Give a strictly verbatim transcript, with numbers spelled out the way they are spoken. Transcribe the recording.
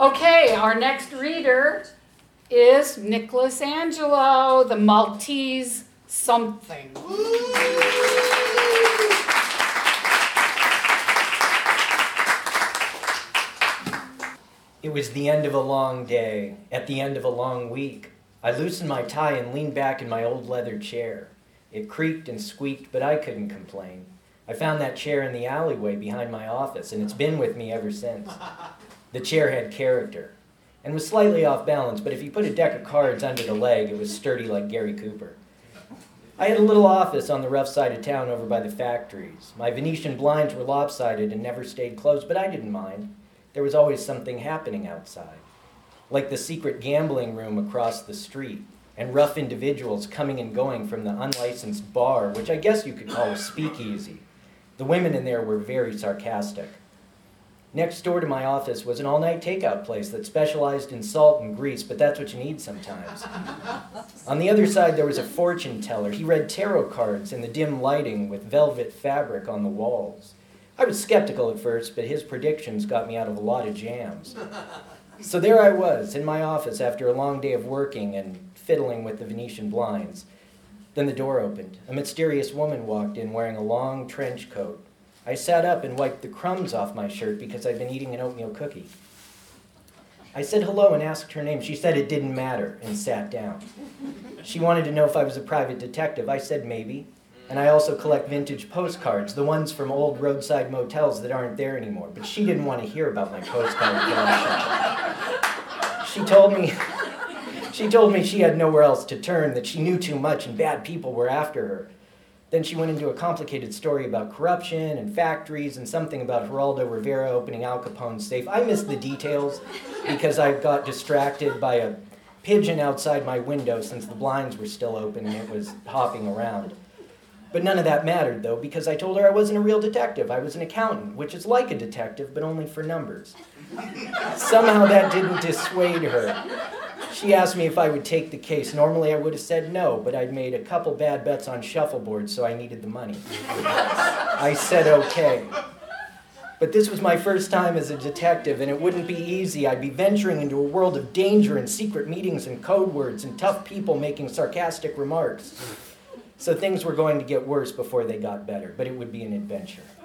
Okay, our next reader is Nicholas Angelo, the Maltese something. It was the end of a long day, at the end of a long week. I loosened my tie and leaned back in my old leather chair. It creaked and squeaked, but I couldn't complain. I found that chair in the alleyway behind my office, and it's been with me ever since. The chair had character, and was slightly off balance, but if you put a deck of cards under the leg, it was sturdy like Gary Cooper. I had a little office on the rough side of town over by the factories. My Venetian blinds were lopsided and never stayed closed, but I didn't mind. There was always something happening outside, like the secret gambling room across the street, and rough individuals coming and going from the unlicensed bar, which I guess you could call a speakeasy. The women in there were very sarcastic. Next door to my office was an all-night takeout place that specialized in salt and grease, but that's what you need sometimes. On the other side, there was a fortune teller. He read tarot cards in the dim lighting with velvet fabric on the walls. I was skeptical at first, but his predictions got me out of a lot of jams. So there I was, in my office after a long day of working and fiddling with the Venetian blinds. Then the door opened. A mysterious woman walked in wearing a long trench coat. I sat up and wiped the crumbs off my shirt because I'd been eating an oatmeal cookie. I said hello and asked her name. She said it didn't matter and sat down. She wanted to know if I was a private detective. I said maybe. And I also collect vintage postcards, the ones from old roadside motels that aren't there anymore. But she didn't want to hear about my postcard collection. She told me, she told me she had nowhere else to turn, that she knew too much and bad people were after her. Then she went into a complicated story about corruption and factories and something about Geraldo Rivera opening Al Capone's safe. I missed the details because I got distracted by a pigeon outside my window since the blinds were still open and it was hopping around. But none of that mattered, though, because I told her I wasn't a real detective. I was an accountant, which is like a detective, but only for numbers. Somehow that didn't dissuade her. She asked me if I would take the case. Normally I would have said no, but I'd made a couple bad bets on shuffleboard, so I needed the money. I said okay. But this was my first time as a detective, and it wouldn't be easy. I'd be venturing into a world of danger and secret meetings and code words and tough people making sarcastic remarks. So things were going to get worse before they got better, but it would be an adventure.